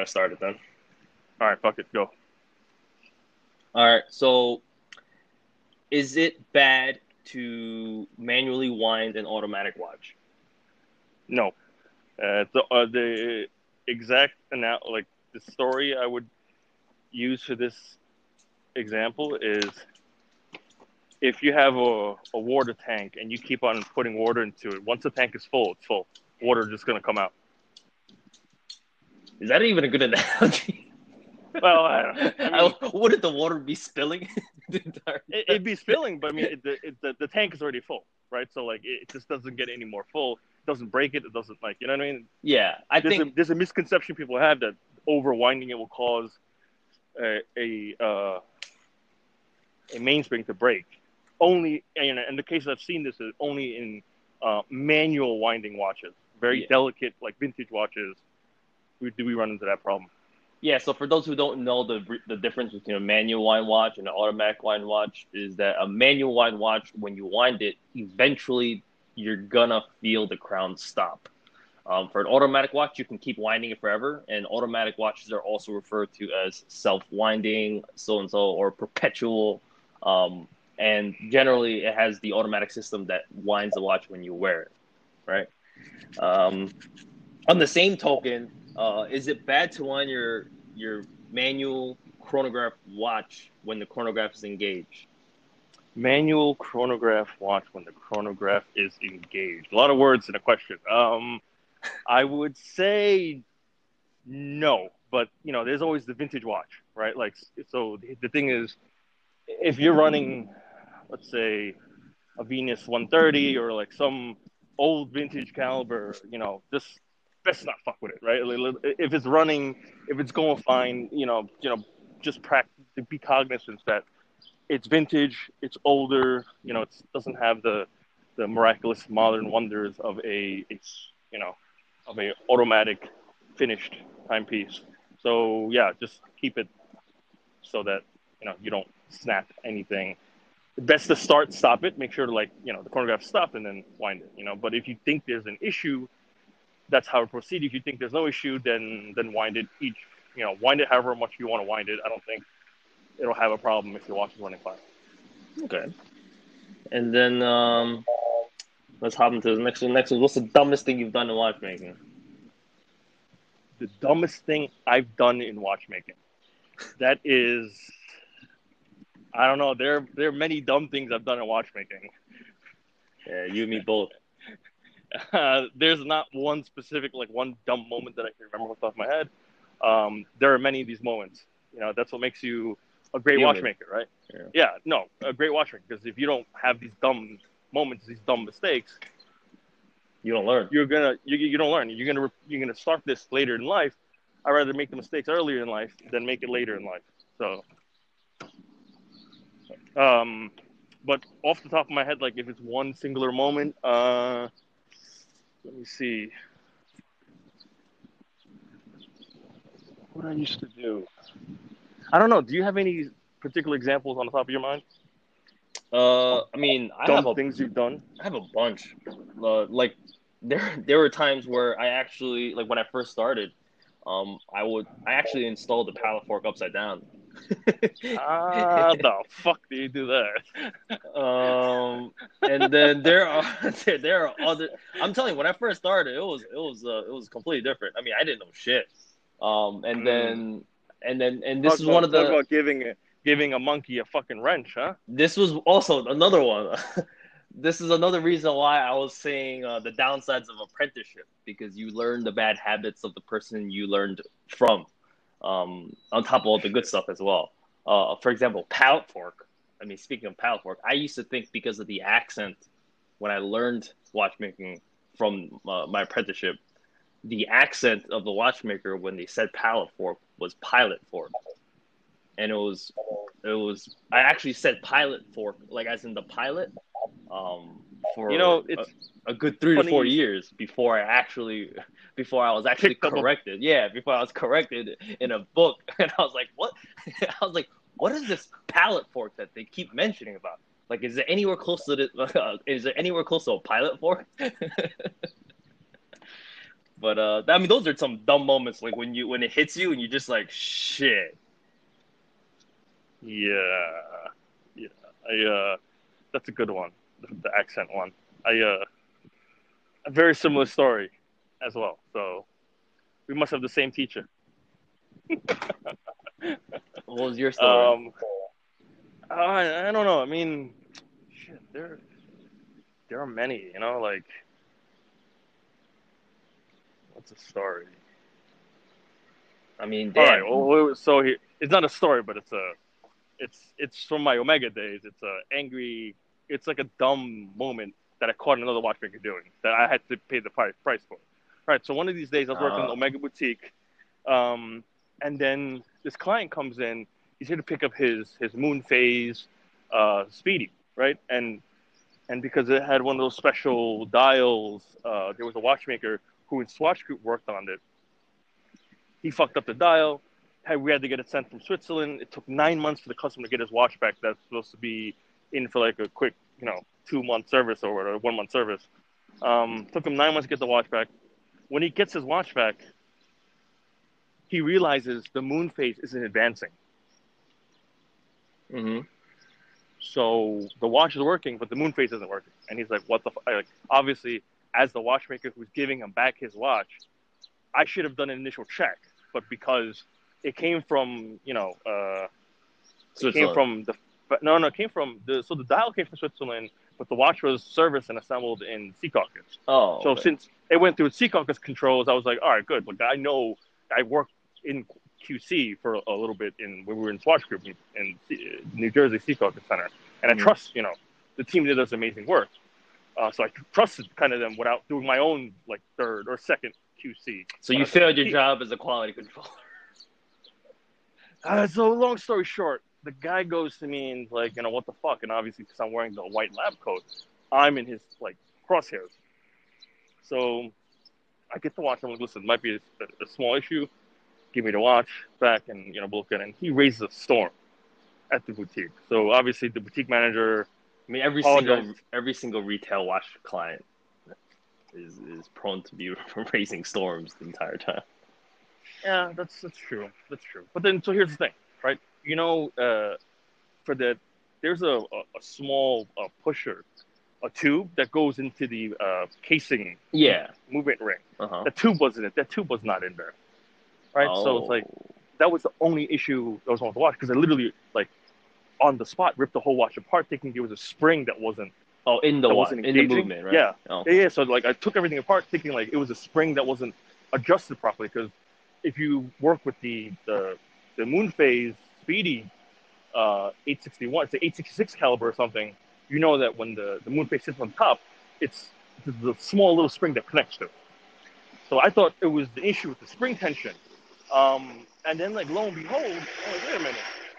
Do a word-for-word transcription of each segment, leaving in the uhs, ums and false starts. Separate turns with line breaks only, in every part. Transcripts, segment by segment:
gonna start it then.
All right, fuck it, go.
All right. So, is it bad to manually wind an automatic watch?
No, uh, the uh, the exact ana- like the story I would use for this example is if you have a, a water tank and you keep on putting water into it. Once the tank is full, it's full. Water is just gonna come out.
Is that even a good analogy?
Well, I, don't know. I mean,
I, wouldn't the water be spilling the entire
it,
time?
it'd be spilling, but I mean, it, the, it, the the tank is already full, right? So like, it just doesn't get any more full. It doesn't break it. It doesn't like, you know what I mean?
Yeah, I
There's a
think.
there's a misconception people have that overwinding it will cause a a, uh, a mainspring to break. Only, and in the cases I've seen this is only in uh, manual winding watches, very
Yeah.
delicate like vintage watches. We, do we run into that problem?
Yeah, so for those who don't know the the difference between a manual wind watch and an automatic wind watch is that a manual wind watch, when you wind it, eventually you're gonna feel the crown stop. Um, for an automatic watch, you can keep winding it forever, and automatic watches are also referred to as self-winding, so and so, or perpetual. Um, and generally, it has the automatic system that winds the watch when you wear it, right? Um, on the same token, uh, is it bad to wind your your manual chronograph watch when the chronograph is engaged?
Manual chronograph watch when the chronograph is engaged. A lot of words in a question. Um, I would say no, but you know, there's always the vintage watch, right? Like, so the thing is, if you're running, let's say, a Venus one thirty or like some old vintage caliber, you know, just best not fuck with it, right? If it's running, if it's going fine, you know, you know, just practice, be cognizant that it's vintage, it's older, you know, it doesn't have the the miraculous modern wonders of a, it's you know, of a automatic finished timepiece. So yeah, just keep it so that you know you don't snap anything. Best to start, stop it, make sure to like you know the chronograph stop and then wind it. You know, but if you think there's an issue, that's how it proceed. If you think there's no issue, then then wind it each. You know, wind it however much you want to wind it. I don't think it'll have a problem if your watch is running fine.
Okay, and then um, let's hop into the next one. Next one, what's the dumbest thing you've done in watchmaking?
The dumbest thing I've done in watchmaking. That is, I don't know. There there are many dumb things I've done in watchmaking.
Yeah, you and me both.
Uh, there's not one specific like one dumb moment that I can remember off the top of my head. Um, there are many of these moments. You know, that's what makes you a great
Human.
watchmaker, right?
Yeah.
Yeah, no, a great watchmaker. Because if you don't have these dumb moments, these dumb mistakes,
You don't learn.
you're gonna you, you don't learn. You're gonna you're gonna start this later in life. I'd rather make the mistakes earlier in life than make it later in life. So, um, but off the top of my head, like if it's one singular moment, uh, let me see. What I used to do. I don't know. Do you have any particular examples on the top of your mind
Uh,
of
I mean, I have
dumb
a
things you've done?
I have a bunch. Uh, like there there were times where I actually like when I first started, um, I would I actually installed the pallet fork upside down.
Ah, the fuck do you do that?
um, and then there are there, there are other. I'm telling you, when I first started, it was it was uh, it was completely different. I mean, I didn't know shit. Um, and
Mm.
then and then and this
Talk
is one
about
of
talk
the
about giving giving a monkey a fucking wrench, huh?
this was also another one. This is another reason why I was saying uh, the downsides of apprenticeship because you learn the bad habits of the person you learned from, um, on top of all the good stuff as well. Uh, for example, pallet fork. I mean, speaking of pallet fork, I used to think because of the accent when I learned watchmaking from uh, my apprenticeship, the accent of the watchmaker when they said pallet fork was pilot fork, and it was it was I actually said pilot fork like as in the pilot um,
You
for
know,
a,
it's
a good three to
funny
four
you
years before I actually, before I was actually
picked up a.
corrected. Yeah, before I was corrected in a book, and I was like, "What?" I was like, "What is this pallet fork that they keep mentioning about? Like, is it anywhere close to the? Uh, is it anywhere close to a pilot fork?" But But uh, I mean, those are some dumb moments, like when you when it hits you and you're just like, shit.
Yeah, yeah. I uh, that's a good one. The, the accent one. I uh, a very similar story as well. So we must have the same teacher.
What was your story?
Um, I I don't know. I mean, shit. There there are many. You know, like what's a story?
I mean,
All
damn.
right. Well, so he, it's not a story, but it's a it's it's from my Omega days. It's a angry. It's like a dumb moment that I caught another watchmaker doing that I had to pay the price price for. All right. So one of these days I was working in
Uh,
Omega Boutique, um, and then this client comes in. He's here to pick up his his Moon Phase uh, Speedy, right? And and because it had one of those special dials, uh, there was a watchmaker who in Swatch Group worked on it. He fucked up the dial. We had to get it sent from Switzerland. It took nine months for the customer to get his watch back. That's supposed to be in for like a quick, you know, two month service or whatever, one month service. Um, took him nine months to get the watch back. When he gets his watch back, he realizes the moon phase isn't advancing.
mm-hmm.
So the watch is working, but the moon phase isn't working. And he's like, "What the?" F-? Like, obviously, as the watchmaker who's giving him back his watch, I should have done an initial check, but because it came from, you know, uh, it came from the, but no, no, it came from the, so the dial came from Switzerland, but the watch was serviced and assembled in Secaucus.
Oh,
so
okay.
Since it went through Secaucus controls, I was like, all right, good. Like I know, I worked in Q C for a little bit in when we were in Swatch Group in, in New Jersey Secaucus Center, and mm-hmm. I trust, you know, the team that does amazing work. Uh, so I trusted kind of them without doing my own like third or second Q C.
So you failed your job as a quality controller.
Uh, so long story short, the guy goes to me and like, you know, what the fuck? And obviously, because I'm wearing the white lab coat, I'm in his like crosshairs. So I get the watch. I'm like, listen, it might be a, a small issue. Give me the watch back, and you know, we'll look at it. And he raises a storm at the boutique. So obviously, the boutique manager.
I mean, every apologized. single every single retail watch client is is prone to be raising storms the entire time.
Yeah, that's that's true. That's true. But then, so here's the thing, right? You know, uh, for the there's a, a, a small uh, pusher, a tube that goes into the uh, casing.
Yeah.
Movement ring.
Uh-huh.
The tube wasn't it. That tube was not in there, right?
Oh.
So it's like that was the only issue that was on with the watch because I literally like on the spot ripped the whole watch apart, thinking there was a spring that wasn't.
Oh, in the watch, in the movement, right?
Yeah.
Oh.
yeah, yeah. So like I took everything apart, thinking like it was a spring that wasn't adjusted properly because. If you work with the the, the Moon Phase Speedy uh, eight sixty-one, it's an eight sixty-six caliber or something, you know that when the, the Moon Phase sits on top, it's the, the small little spring that connects to it. So I thought it was the issue with the spring tension. Um, and then, like, lo and behold, I'm like, wait a minute.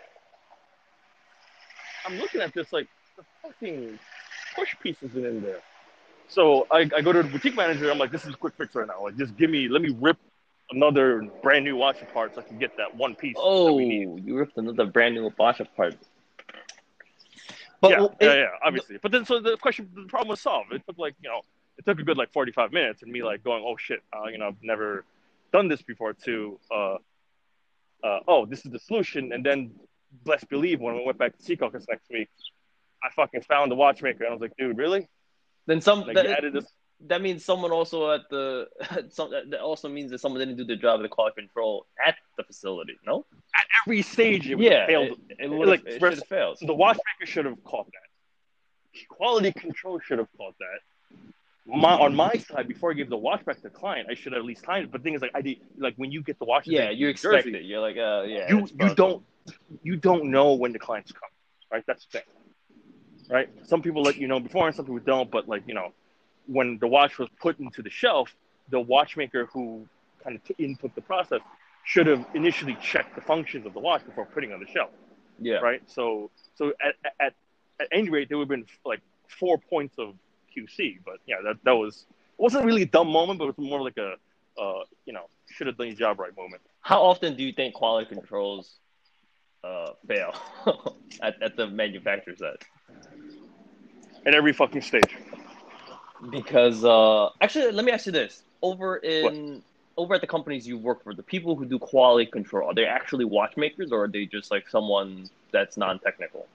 I'm looking at this, like, the fucking push piece isn't in there. So I, I go to the boutique manager. I'm like, this is a quick fix right now. Like, just give me, let me rip another brand new watch apart so I can get that one piece.
Oh,
that we need.
You ripped another brand new watch apart.
But yeah, it, yeah, yeah, obviously. But then, so the question, the problem was solved. It took like, you know, it took a good like forty-five minutes, and me like going, oh shit, uh, you know, I've never done this before. To, uh, uh, oh, this is the solution. And then, bless believe, when we went back to Secaucus next week, I fucking found the watchmaker, and I was like, dude, really?
Then some
like,
that,
added this.
That means someone also at the some that also means that someone didn't do the job of the quality control at the facility. No,
at every stage it
yeah,
failed.
It, it, like, it should have failed.
So the watchmaker should have caught that. Quality control should have caught that. My, on my side, before I gave the watch back to the client, I should have at least timed it. But the thing is, like I did, like when you get the watch,
yeah, you expect Jersey, it. You're like, uh, yeah,
you you don't you don't know when the client's coming, right? That's the thing, right? Some people let you know before, and some people don't. But like you know. When the watch was put into the shelf, the watchmaker who kind of t- input the process should have initially checked the functions of the watch before putting it on the shelf.
Yeah.
Right. So, so at at at any rate, there would have been like four points of Q C. But yeah, that that was it wasn't really a dumb moment, but it was more like a uh, you know should have done your job right moment.
How often do you think quality controls uh, fail at at the manufacturer side?
At every fucking stage.
Because uh, actually, let me ask you this: over
What?
in over at the companies you work for, the people who do quality control, are they actually watchmakers or are they just like someone that's non-technical?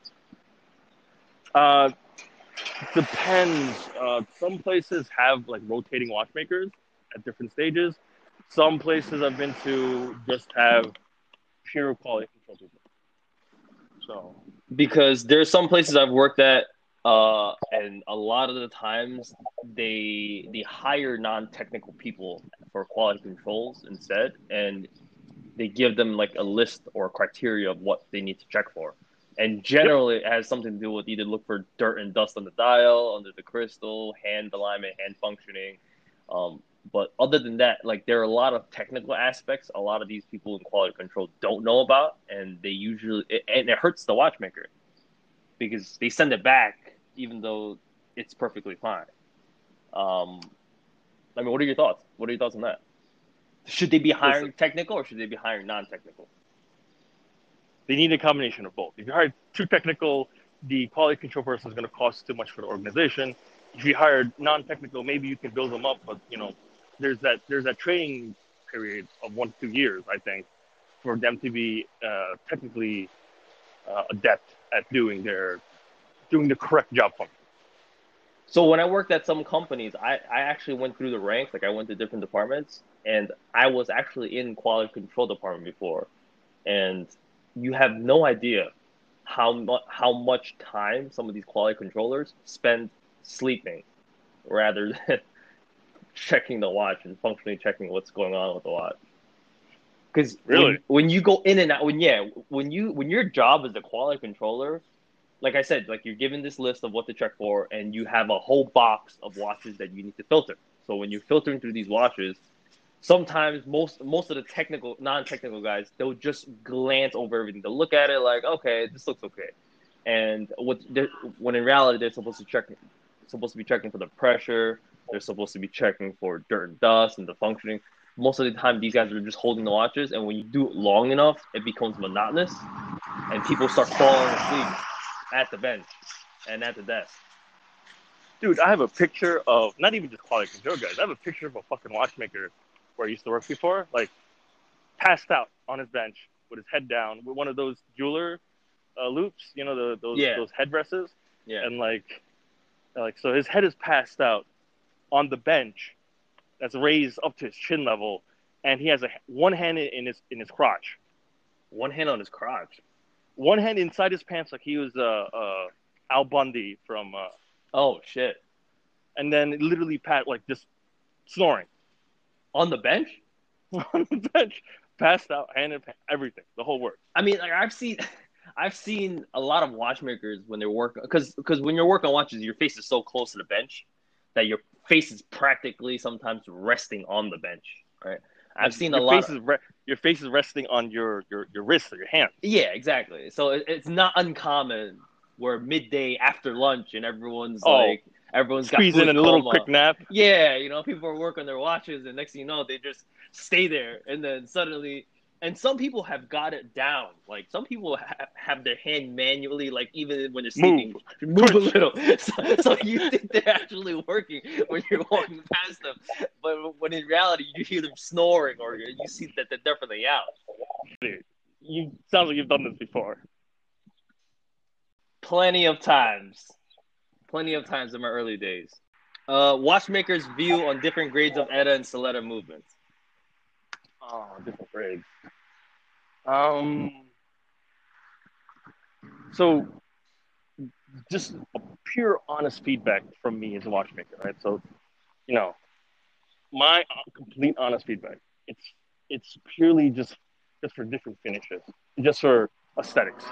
Uh, depends. Uh, some places have like rotating watchmakers at different stages. Some places I've been to just have pure quality control people. So
Because there's some places I've worked at, uh, and a lot of the times they they hire non-technical people for quality controls instead, and they give them like a list or criteria of what they need to check for. And
yep.
generally, it has something to do with either look for dirt and dust on the dial, under the crystal, hand alignment, hand functioning. Um, but other than that, like there are a lot of technical aspects a lot of these people in quality control don't know about, and they usually and it hurts the watchmaker because they send it back even though it's perfectly fine. Um, I mean, what are your thoughts? What are your thoughts on that? Should they be
Listen,
hiring technical or should they be hiring non-technical?
they need a combination of both. If you hire too technical, the quality control person is going to cost too much for the organization. If you hire non-technical, maybe you can build them up, but you know, there's that there's that training period of one to two years, I think, for them to be uh, technically uh, adept at doing their doing the correct job function.
So when I worked at some companies, I, I actually went through the ranks, like I went to different departments, and I was actually in quality control department before, and you have no idea how much how much time some of these quality controllers spend sleeping rather than checking the watch and functionally checking what's going on with the watch. Because
Really?
when when you go in and out, when yeah, when you when your job as a quality controller, like I said, like you're given this list of what to check for, and you have a whole box of watches that you need to filter. So when you're filtering through these watches, sometimes most most of the technical, non-technical guys, they'll just glance over everything. They'll look at it like, okay, this looks okay, and what when in reality they're supposed to check, supposed to be checking for the pressure. They're supposed to be checking for dirt and dust and the functioning. Most of the time, these guys are just holding the watches, and when you do it long enough, it becomes monotonous, and people start falling asleep at the bench and at the desk.
Dude, I have a picture of not even just quality control guys. I have a picture of a fucking watchmaker where I used to work before, like passed out on his bench with his head down with one of those jeweler uh, loops, you know, the, those
Yeah,
those headresses,
yeah.
and like like so his head is passed out on the bench that's raised up to his chin level, and he has a one hand in his in his crotch,
One hand on his crotch.
one hand inside his pants, like he was uh, uh Al Bundy from, uh,
Oh shit!
and then literally pat like just snoring
On the bench?
on the bench, passed out, hand in everything, the whole work.
I mean, like I've seen, I've seen a lot of watchmakers when they're working, because because when you're working on watches, your face is so close to the bench that your face is practically sometimes resting on the bench, right? I've
Like
seen a
your
lot.
face
Of,
is re- your face is resting on your your your wrist or your hand.
yeah, exactly. So it, it's not uncommon where midday after lunch and everyone's
Oh,
like, everyone's got
squeeze in a
food
little
coma.
quick nap.
Yeah, you know, people are working their watches, and next thing you know, they just stay there, and then suddenly, and some people have got it down. Like some people ha- have their hand manually, like even when they're
Move,
sleeping, move a
twitch.
little. So, so you think they're actually working when you're walking past them, but when in reality, you hear them snoring, or you see that they're definitely out.
You sounds like you've done this before.
Plenty of times, plenty of times in my early days. Uh, watchmakers' view on different grades of E T A and Soletta movements.
Oh, different grades. Um, so just a pure honest feedback from me as a watchmaker, right? So, you know, my complete honest feedback. It's it's purely just just for different finishes, just for aesthetics.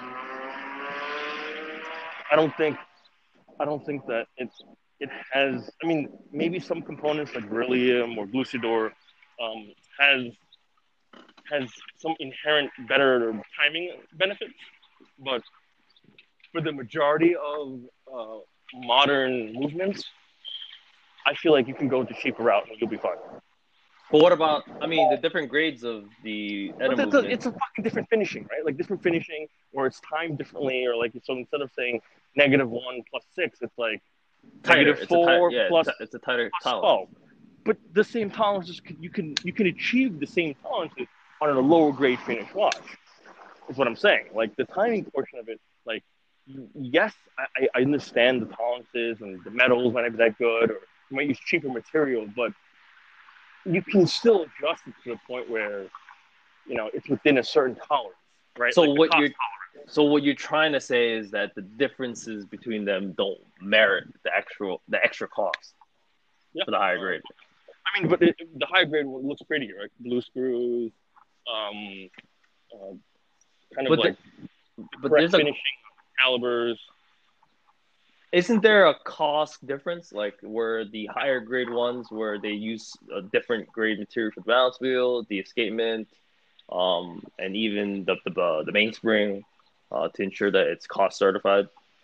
I don't think I don't think that it's it has. I mean, maybe some components like beryllium or Glucidor um, has has some inherent better timing benefits, but for the majority of uh, modern movements, I feel like you can go the cheaper route and you'll be fine.
But what about, I mean, the different grades of the E T A
But that's a,
movement?
it's a fucking different finishing, right? Like different finishing, or it's timed differently, or like so instead of saying negative one plus six, it's like
Tighter.
negative
It's a tight,
four
yeah,
plus
it's a tighter
plus
tolerance.
twelve. but the same tolerances you can you can achieve the same tolerances on a lower grade finish watch. Is what I'm saying. Like the timing portion of it, like yes, I, I understand the tolerances and the metals might not be that good, or you might use cheaper material, but you can still adjust it to the point where you know it's within a certain tolerance, right?
So
Like the
what
cost
you're
tolerance.
so what you're trying to say is that the differences between them don't merit the actual the extra cost
Yeah.
for the higher
Uh,
grade.
I mean, but it, the high grade one looks prettier, right? Blue screws, um, uh, kind of
But the,
like
but
correct
there's a
finishing calibers.
isn't there a cost difference, like where the higher grade ones where they use a different grade material for the balance wheel, the escapement, um, and even the the, uh, the mainspring, uh, to ensure that it's cost certified.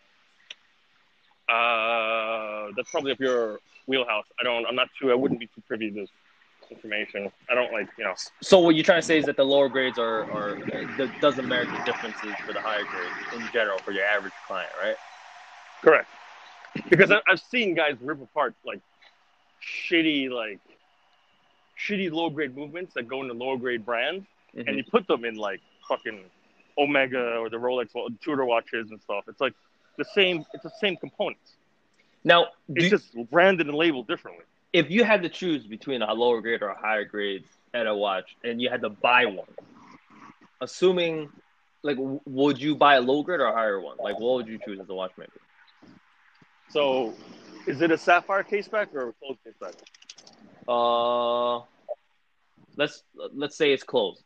Uh, that's probably up your wheelhouse. I don't. I'm not too. I wouldn't be too privy to this information. I don't like you know.
So what you're trying to say is that the lower grades are are uh, doesn't merit the differences for the higher grades in general for your average client, right?
Correct. Because I, I've seen guys rip apart like shitty like shitty low grade movements that go into lower grade brands, and
Mm-hmm.
you put them in like fucking Omega or the Rolex Tudor watches and stuff. It's like the same. It's the same components.
Now,
It's
do
just branded and labeled differently.
if you had to choose between a lower grade or a higher grade at a watch, and you had to buy one, assuming like w- would you buy a low grade or a higher one? Like what would you choose as a watchmaker?
So, is it a sapphire caseback or a closed caseback?
Uh, let's let's say it's closed,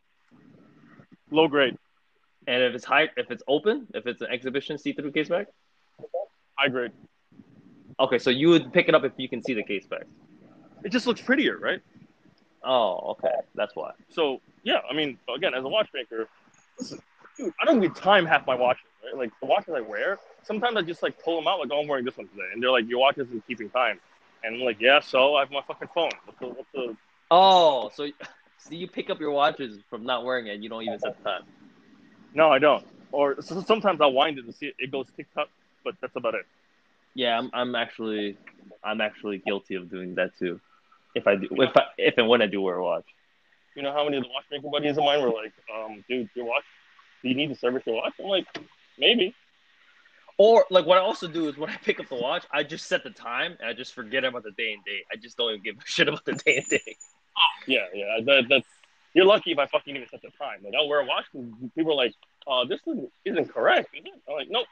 Low grade,
and if it's high, if it's open, if it's an exhibition see-through case back,
high grade.
okay, so you would pick it up if you can see the case back.
It just looks prettier, right?
Oh, okay, that's why.
So yeah, I mean, again, as a watchmaker, listen, dude, I don't even time half my watches, right? Like the watches I wear, sometimes I just like pull them out, like, oh, I'm wearing this one today, and they're like, your watch isn't keeping time, and I'm like, yeah, so I have my fucking phone. What's the, what's the...
Oh, so so you pick up your watches from not wearing it, and you don't even set the time.
No, I don't. Or so sometimes I'll wind it and see it, it goes tick tock, but that's about it.
Yeah, I'm I'm actually I'm actually guilty of doing that too. If I do, if I, if and when I do wear a watch.
You know how many of the watchmaker buddies of mine were like, um, dude, your watch, do you need to service your watch? I'm like, maybe.
Or like what I also do is when I pick up the watch, I just set the time and I just forget about the day and date. I just don't even give a shit about the day and date.
Yeah, yeah. That, that's you're lucky if I fucking even set the time. Like I'll wear a watch and people are like, "Uh, this isn't, isn't correct, is it?" I'm like, "Nope."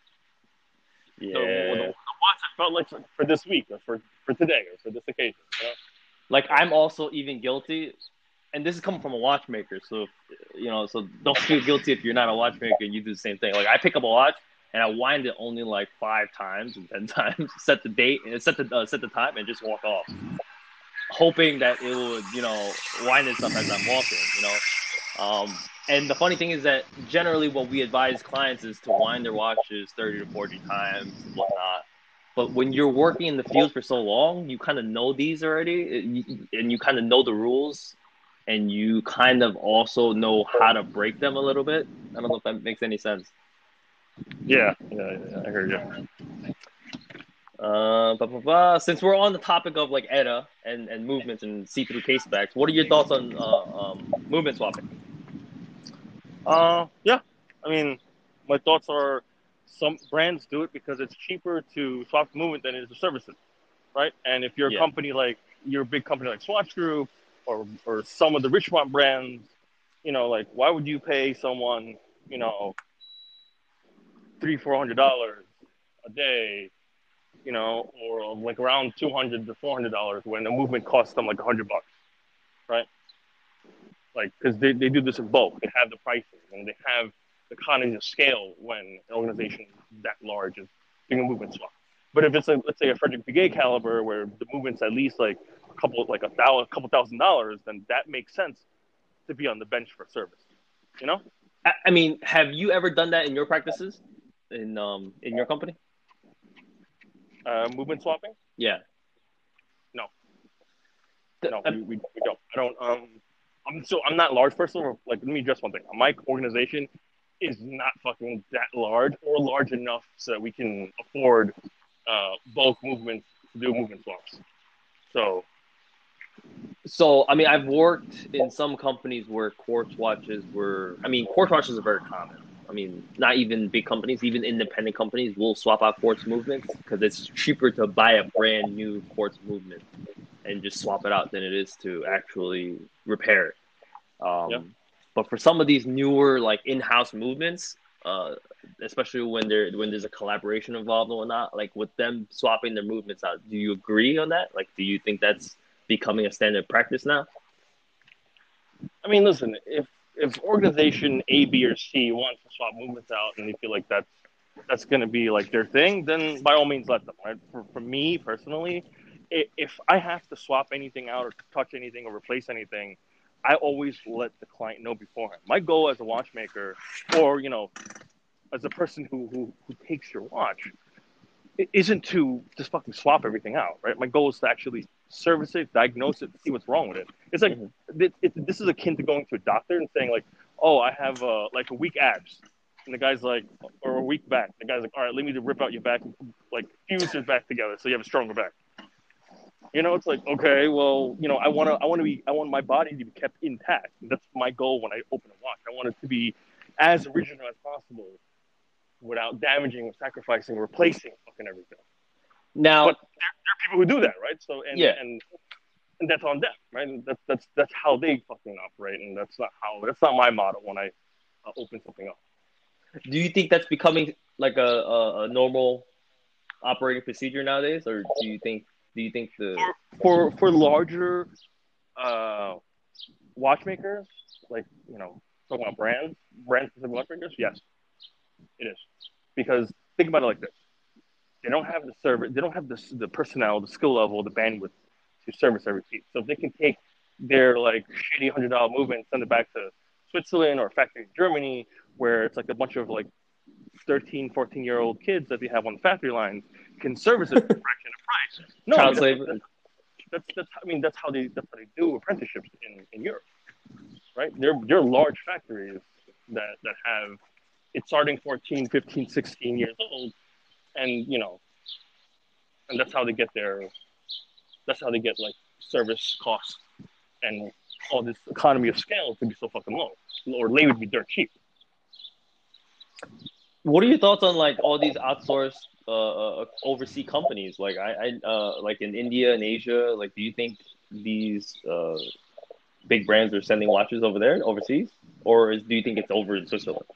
Yeah.
The, the, the watch I felt like for, for this week or for, for today or for this occasion. You know?
Like I'm also even guilty, and this is coming from a watchmaker. So if, you know, so don't feel guilty if you're not a watchmaker and you do the same thing. Like I pick up a watch and I wind it only like five times and ten times, set the date and set the uh, set the time and just walk off, hoping that it would, you know, wind itself as I'm walking, you know. Um, and the funny thing is that generally what we advise clients is to wind their watches thirty to forty times and whatnot. But when you're working in the field for so long, you kind of know these already, and you kind of know the rules, and you kind of also know how to break them a little bit. I don't know if that makes any sense.
Yeah, yeah, yeah. I heard you.
Uh, blah, blah, blah. Since we're on the topic of like E D A and, and movements and see-through casebacks, what are your thoughts on uh, um, movement swapping?
Uh, yeah. I mean, my thoughts are some brands do it because it's cheaper to swap the movement than it is to service it, right? And if you're a
Yeah.
company like you're a big company like Swatch Group or or some of the Richemont brands, you know, like why would you pay someone, you know, three four hundred dollars a day, you know, or like around two hundred to four hundred dollars when the movement costs them like a hundred bucks, right? Like because they, they do this in bulk, they have the pricing and they have the economies of scale when an organization that large is doing a movement swap. But if it's a, let's say a Frederick Piguet caliber where the movement's at least like a couple like a thousand, a couple thousand dollars, then that makes sense to be on the bench for service. You know?
I, I mean, have you ever done that in your practices in um in your company?
Uh, movement swapping?
Yeah.
No,
The-
no,
uh,
we, we, we don't. I don't. Um, I'm so I'm not large. First of all, like let me address one thing. My organization is not fucking that large or large enough so that we can afford uh, bulk movements to do movement swaps. So
So, I mean, I've worked in some companies where quartz watches were, I mean, quartz watches are very common. I mean, not even big companies, even independent companies will swap out quartz movements because it's cheaper to buy a brand new quartz movement and just swap it out than it is to actually repair it.
Yeah.
Um, but for some of these newer, like in-house movements, uh, especially when there when there's a collaboration involved and whatnot, like with them swapping their movements out, do you agree on that? Like, do you think that's becoming a standard practice now?
I mean, listen, if if organization A, B, or C wants to swap movements out and they feel like that's that's going to be like their thing, then by all means let them. Right? For for me personally, if I have to swap anything out or touch anything or replace anything, I always let the client know beforehand. My goal as a watchmaker, or you know, as a person who who, who takes your watch, it isn't to just fucking swap everything out, right? My goal is to actually service it, diagnose it, see what's wrong with it. It's like
Mm-hmm.
it, it, this is akin to going to a doctor and saying like, "Oh, I have uh, like a weak abs," and the guy's like, or a weak back. The guy's like, "All right, let me to rip out your back and like fuse your back together so you have a stronger back." You know, it's like, okay, well, you know, I want to, I want to be, I want my body to be kept intact. That's my goal when I open a watch. I want it to be as original as possible without damaging or sacrificing or replacing fucking everything.
Now,
But there, there are people who do that, right? So and
yeah.
and and that's on them, right? And that's that's that's how they fucking operate, and that's not how that's not my model when I uh, open something up.
Do you think that's becoming like a, a, a normal operating procedure nowadays, or do you think do you think the
For for larger uh, watchmakers, like you know, talking about brands, brand specific watchmakers, yes, it is, because think about it like this: they don't have the service, they don't have the the personnel, the skill level, the bandwidth to service every piece. So if they can take their like shitty hundred dollar movement and send it back to Switzerland or a factory in Germany, where it's like a bunch of like thirteen, fourteen year old kids that they have on the factory lines can service it for a fraction of price. No, I
child
mean that's
labor?
that's that's, that's I mean that's how they that's how they do apprenticeships in, in Europe, right? They're they're large factories that that have it's starting fourteen, fifteen, sixteen years old, and you know, and that's how they get their that's how they get like service costs and all this economy of scale to be so fucking low, or labor would be dirt cheap.
What are your thoughts on like all these outsourced uh, uh overseas companies? Like I, I uh like in India and Asia, like do you think these uh big brands are sending watches over there overseas, or is, do you think it's over in Switzerland?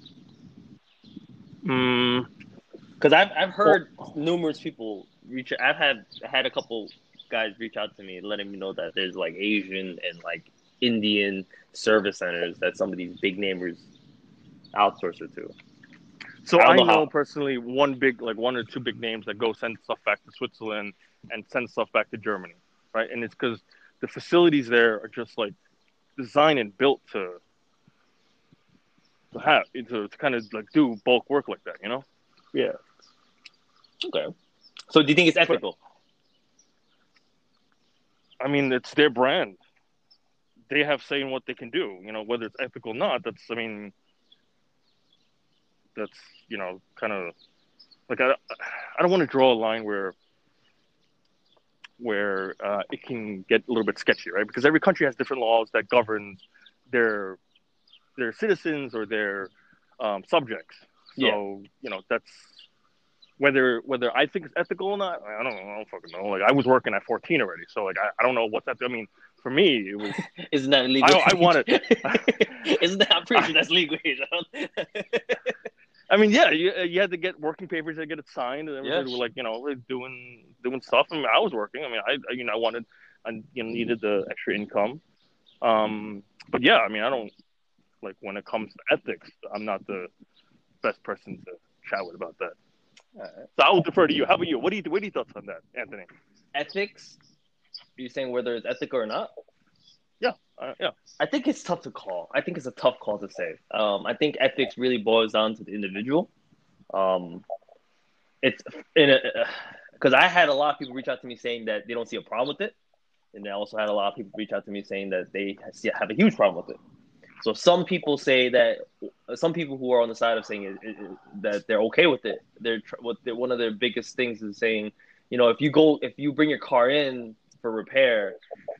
Mm,
Because I've I've
well,
heard numerous people reach. I've had had a couple guys reach out to me, letting me know that there's like Asian and like Indian service centers that some of these big namers outsource it to.
so
I don't
I
know
know
how.
personally one big, like one or two big names that go send stuff back to Switzerland and send stuff back to Germany, right? And it's because the facilities there are just like designed and built to to have to, to kind of like do bulk work like that, you know.
Yeah. Okay. So do you think it's
But
ethical?
I mean, it's their brand. They have say in what they can do, you know, whether it's ethical or not. That's I mean, that's you know, kind of like I, I don't want to draw a line where where uh, it can get a little bit sketchy, right? Because every country has different laws that govern their their citizens or their um, subjects.
Yeah.
So you know that's whether whether I think it's ethical or not. I don't, I don't fucking know. Like I was working at fourteen already, so like I, I don't know what's that. I mean, for me, it was
Isn't that
I
legal
I
age?
wanted.
Isn't that? I'm pretty
I,
sure that's legal age.
I mean, yeah, you, you had to get working papers, to get it signed, and
Yeah.
everybody were like, you know, doing doing stuff. I mean, I was working. I mean, I you know I wanted, I you know, needed the extra income. Um, but yeah, I mean, I don't like when it comes to ethics. I'm not the best person to chat with about that.
Uh,
So I will defer to you. How about you? What do you what are your thoughts on that, Anthony?
ethics? You're saying whether it's ethical or not?
Yeah, uh, yeah,
I think it's tough to call. I think it's a tough call to say. Um, I think ethics really boils down to the individual. Um, it's in a because I had a lot of people reach out to me saying that they don't see a problem with it, and I also had a lot of people reach out to me saying that they have a huge problem with it. So some people say that some people who are on the side of saying it, it, it, that they're okay with it. They're what they're, one of their biggest things is saying, you know, if you go if you bring your car in for repair,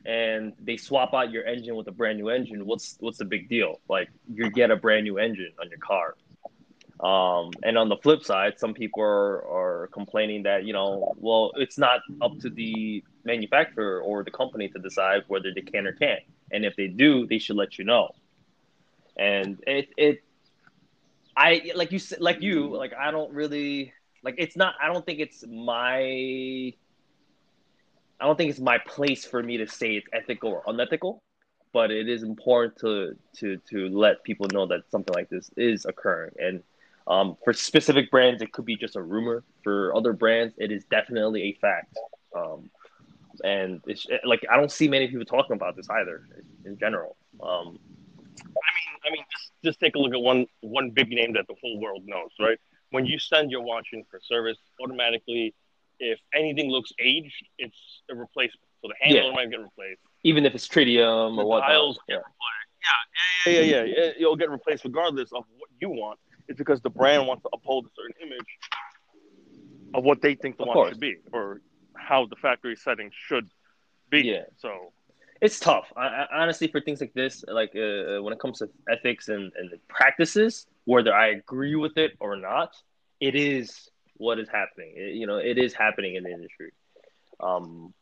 and they swap out your engine with a brand new engine, what's what's the big deal? Like you get a brand new engine on your car. Um, and on the flip side, some people are, are complaining that, you know, well, it's not up to the manufacturer or the company to decide whether they can or can't. And if they do, they should let you know. And it, it, I, like you said, like you, like, I don't really, like, it's not, I don't think it's my, I don't think it's my place for me to say it's ethical or unethical, but it is important to, to, to let people know that something like this is occurring. And, Um, for specific brands, it could be just a rumor. For other brands, it is definitely a fact. Um, and it's like I don't see many people talking about this either, in general. Um,
I mean, I mean, just just take a look at one one big name that the whole world knows, right? When you send your watch in for service, automatically, if anything looks aged, it's a replacement. So the handle
yeah,
might get replaced,
even if it's tritium
the
or whatnot.
dials get
Yeah,
replaced. Yeah, yeah, yeah, yeah, yeah. You'll get replaced regardless of what you want. It's because the brand wants to uphold a certain image of what they think the
of
watch
course.
should be, or how the factory setting should be.
Yeah,
So,
it's tough. I, I, honestly, for things like this, like uh, when it comes to ethics and, and practices, whether I agree with it or not, it is what is happening. It, you know, it is happening in the industry. Um,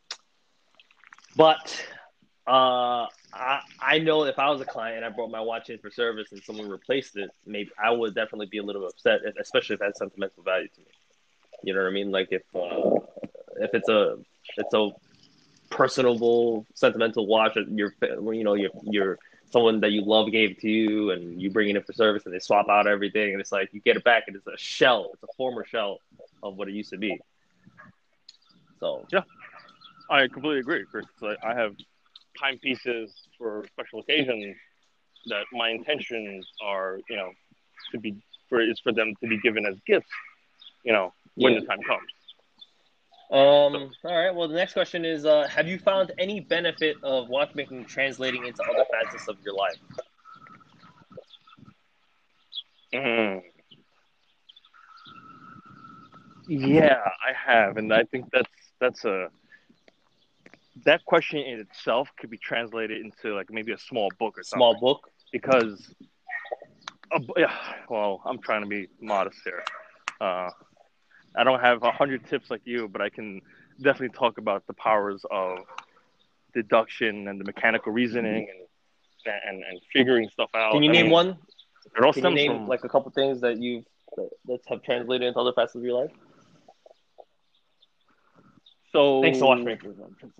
but uh, I I know if I was a client and I brought my watch in for service and someone replaced it, maybe I would definitely be a little upset, especially if it has sentimental value to me. You know what I mean? Like if uh, if it's a it's a personable, sentimental watch that your you know your your someone that you love gave to you, and you bring it in for service, and they swap out everything, and it's like you get it back, and it's a shell. It's a former shell of what it used to be. So
yeah, I completely agree, Chris. Like, I have timepieces for special occasions that my intentions are, you know, to be for is for them to be given as gifts, you know, when
yeah.
the time comes. So,
Um. All right. Well, the next question is: uh, have you found any benefit of watchmaking translating into other facets of your life?
mm, yeah, I have, and I think that's that's a that question in itself could be translated into like maybe a small book or
Small
something,
book.
because, uh, yeah, well, I'm trying to be modest here. Uh, I don't have a hundred tips like you, but I can definitely talk about the powers of deduction and the mechanical reasoning and and, and figuring stuff
Can
out.
you
I
name
mean,
one?
it all
Can you
stems
name
from
like a couple things that you've that, that have translated into other facets of your life? Thanks to
so
watchmakers.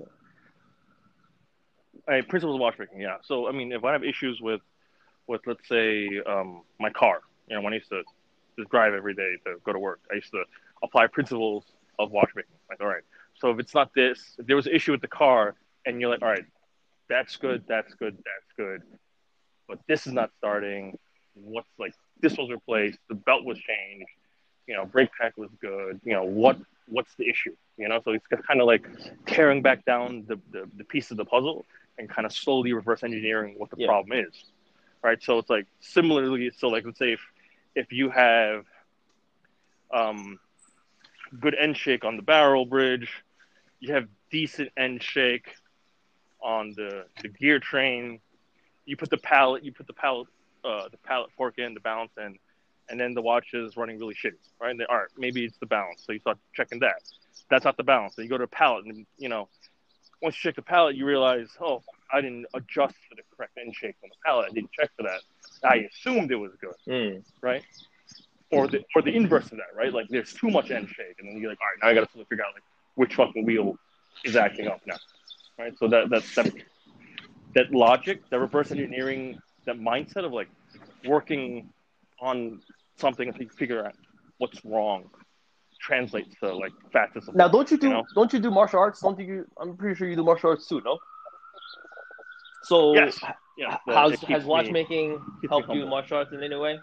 I principles of watchmaking. Yeah. So I mean, if I have issues with with let's say um, my car, you know, when I used to just drive every day to go to work, I used to apply principles of watchmaking. Like, all right, so if it's not this, if there was an issue with the car, and you're like, all right, that's good, that's good, that's good, but this is not starting. What's like this was replaced, the belt was changed, you know, brake pack was good. You know, what what's the issue? You know, so it's kind of like tearing back down the, the, the piece of the puzzle and kind of slowly reverse engineering what the
Yeah.
problem is. Right. So it's like similarly, so like let's say if if you have um, good end shake on the barrel bridge, you have decent end shake on the, the gear train, you put the pallet, you put the pallet, uh, the pallet fork in, the balance in, and then the watch is running really shitty, right? And they, all right, maybe it's the balance, so you start checking that. That's not the balance. So you go to a pallet, and you know, once you check the pallet, you realize, oh, I didn't adjust for the correct end shake on the pallet. I didn't check for that. I assumed it was good,
Mm.
right? Or the or the inverse of that, right? Like there's too much end shake, and then you're like, all right, now I got to figure out like which fucking wheel is acting up now, right? So that that that that logic, that reverse engineering, that mindset of like working on something until you figure out what's wrong translates to like facets of
Now,
life,
don't you
you
do
know?
don't you do martial arts? Don't you? I'm pretty sure you do martial arts too, no? So,
Yes, yes. Uh,
how's
it
has
keeps me
watchmaking
keeps me
helped you in
humble.
martial arts in any way?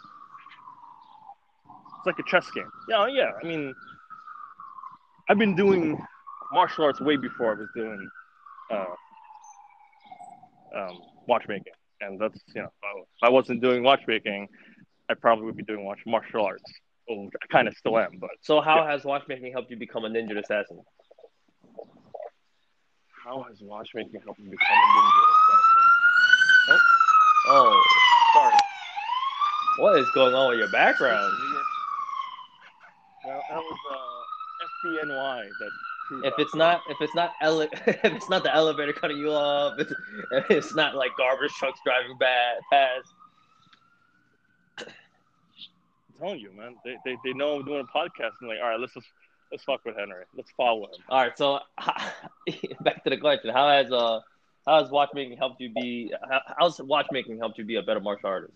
It's like a chess game. Yeah, yeah. I mean, I've been doing martial arts way before I was doing uh, um, watchmaking, and that's you know, if I wasn't doing watchmaking, I probably would be doing watch martial arts. Well, I kind of still am, but
So,
yeah.
how has watchmaking helped you become a ninja assassin?
How has watchmaking helped me become a ninja assassin?
Oh,
Sorry.
what is going on with your background?
Well, that was uh, F D N Y that.
If it's not, if it's not, ele- if it's not the elevator cutting you off, it's, it's not like garbage trucks driving bad past.
I'm telling you, man. They, they, they know I'm doing a podcast and like, all right, let's just let's fuck with Henry. Let's follow him.
All right, so back to the question: How has uh how has watchmaking helped you be? How, how's watchmaking helped you be a better martial artist,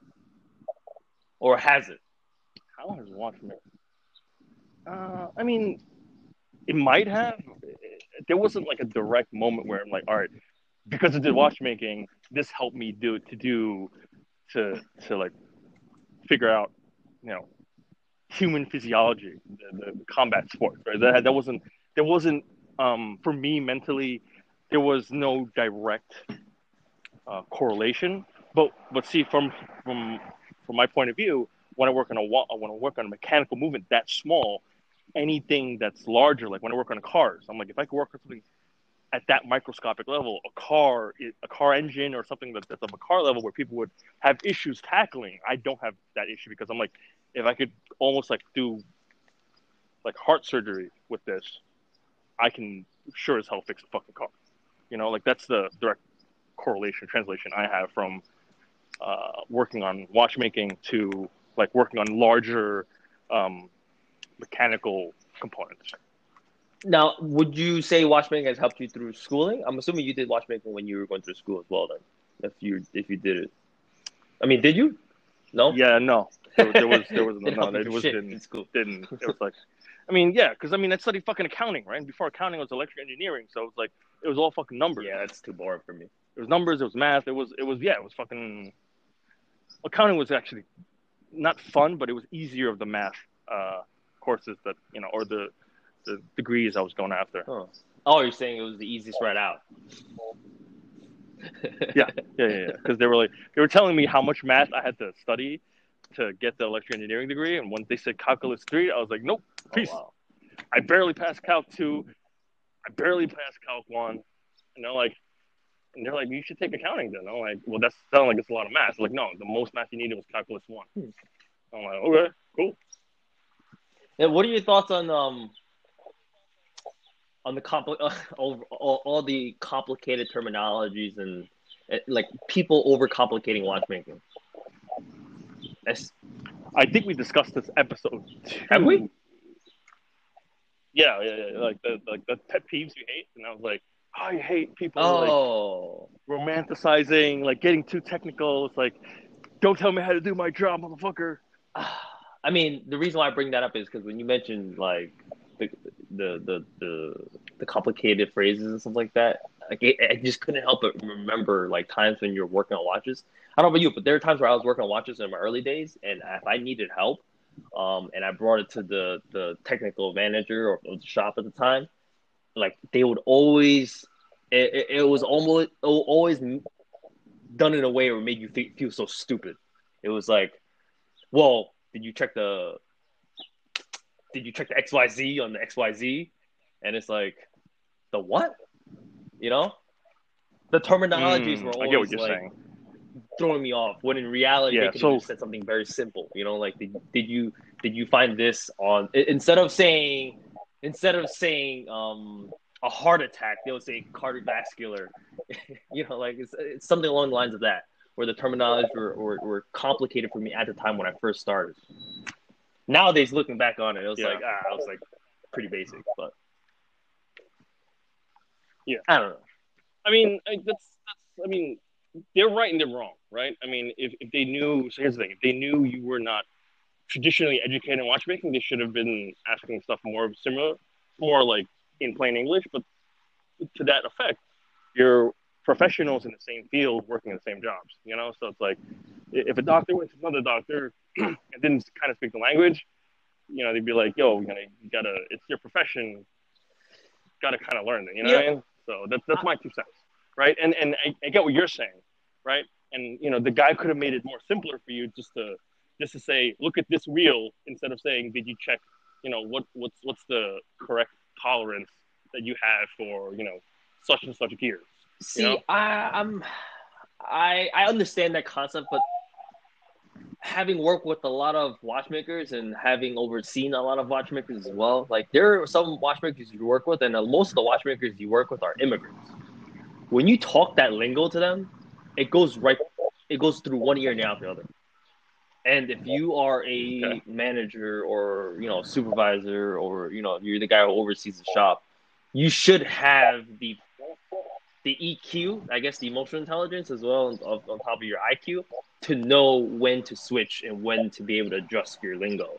or has it?
How has watchmaking? Uh, I mean, it might have. There wasn't like a direct moment where I'm like, all right, because of the watchmaking, this helped me do to do to to like figure out, you know, human physiology, the, the, the combat sports, right? That that wasn't there wasn't um, for me mentally, there was no direct uh, correlation. But but see, from from from my point of view, when I work on a when I work on a mechanical movement that small, anything that's larger, like when I work on cars, I'm like, if I could work on something at that microscopic level, a car, a car engine, or something that, that's of a car level where people would have issues tackling. I don't have that issue because I'm like, if I could almost like do like heart surgery with this, I can sure as hell fix a fucking car. You know, like that's the direct correlation translation I have from uh, working on watchmaking to like working on larger um, mechanical components.
Now, would you say watchmaking has helped you through schooling? I'm assuming you did watchmaking when you were going through school as well. Then, if you if you did it, I mean, did you? No.
Yeah, no. There, there was there was
Didn't
no.
help you
It
for
was
shit
didn't
in school.
didn't. It was like, I mean, yeah, because I mean, I studied fucking accounting, right? And before accounting was electrical engineering, so it was like it was all fucking numbers.
Yeah, that's too boring for me.
It was numbers. It was math. It was it was yeah. It was fucking. Accounting was actually not fun, but it was easier of the math uh, courses that you know, or the the degrees I was going after.
Huh. Oh, you're saying it was the easiest right out?
yeah, yeah, yeah. Because they were like they were telling me how much math I had to study to get the electrical engineering degree, and when they said calculus three, I was like, nope, peace.
Oh, wow.
I barely passed calc two. I barely passed calc one. You know, like, and they're like, you should take accounting then. I'm like, well, that sounds like it's a lot of math. Like, no, the most math you needed was calculus one. Hmm. I'm like, okay, cool.
And what are your thoughts on um on the compli- uh, all, all, all the complicated terminologies and uh, like people overcomplicating watchmaking? That's,
I think we discussed this episode two.
have we?
Yeah, yeah, yeah. Like the like the pet peeves you hate, and I was like, oh, I hate people
Oh,
like romanticizing, like getting too technical. It's like, don't tell me how to do my job, motherfucker.
I mean, the reason why I bring that up is because when you mentioned like the the the the, the complicated phrases and stuff like that, like it, I just couldn't help but remember like times when you're working on watches. I don't know about you, but there are times where I was working on watches in my early days, and if I needed help, um, and I brought it to the the technical manager or the shop at the time, like they would always, it, it, it was almost always done in a way where it made you feel, feel so stupid. It was like, well, did you check the did you check the X Y Z on the X Y Z? And it's like, the what? You know? The terminologies
Mm,
were
I get what
always
you're
like
saying.
throwing me off. When in reality,
Yeah,
they could
so-
have just said something very simple. You know, like did, did you did you find this on instead of saying instead of saying um a heart attack, they would say cardiovascular. You know, like it's, it's something along the lines of that, where the terminologies were, were, were complicated for me at the time when I first started. Nowadays, looking back on it, it was
Yeah.
like ah, I was like pretty basic, but
Yeah.
I don't know.
I mean, I, that's that's. I mean, they're right and they're wrong, right? I mean, if, if they knew, so here's the thing: if they knew you were not traditionally educated in watchmaking, they should have been asking stuff more similar, more like in plain English. But to that effect, you're professionals in the same field working in the same jobs, you know? So it's like, if a doctor went to another doctor and didn't kind of speak the language, you know, they'd be like, yo, you know, you gotta, it's your profession, gotta kind of learn it, you know
Yeah.
what I mean? So that's, that's my two cents, right? And and I, I get what you're saying, right? And, you know, the guy could have made it more simpler for you just to, just to say, look at this wheel, instead of saying, did you check, you know, what what's what's the correct tolerance that you have for, you know, such and such gears. You
See,
know?
I, I'm, I, I understand that concept, but having worked with a lot of watchmakers and having overseen a lot of watchmakers as well, like there are some watchmakers you work with, and uh, most of the watchmakers you work with are immigrants. When you talk that lingo to them, it goes right, it goes through one ear and out the other. And if you are
Okay.
a manager or you know supervisor or you know you're the guy who oversees the shop, you should have the the E Q, I guess the emotional intelligence as well on, on top of your I Q to know when to switch and when to be able to adjust your lingo.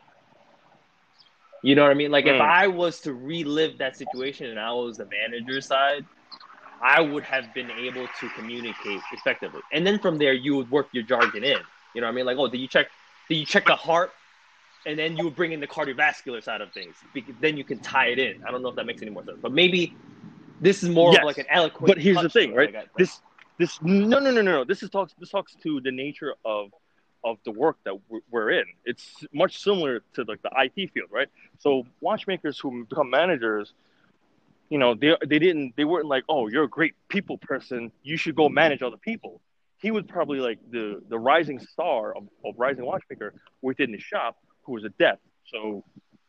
You know what I mean? Like if
Mm.
I was to relive that situation and I was the manager side, I would have been able to communicate effectively. And then from there, you would work your jargon in. You know what I mean? Like, oh, did you check? Did you check the heart? And then you would bring in the cardiovascular side of things. Because then you can tie it in. I don't know if that makes any more sense, but maybe this is more of
Yes,
like an eloquent
but here's the
touch to
thing,
it.
right?
Like, I, like
This, this, no, no, no, no, no. This is talks. This talks to the nature of, of the work that we're, we're in. It's much similar to like the I T field, right? So watchmakers who become managers, you know, they they didn't, they weren't like, oh, you're a great people person. You should go manage other people. He was probably like the the rising star of, of rising watchmaker within the shop who was adept. So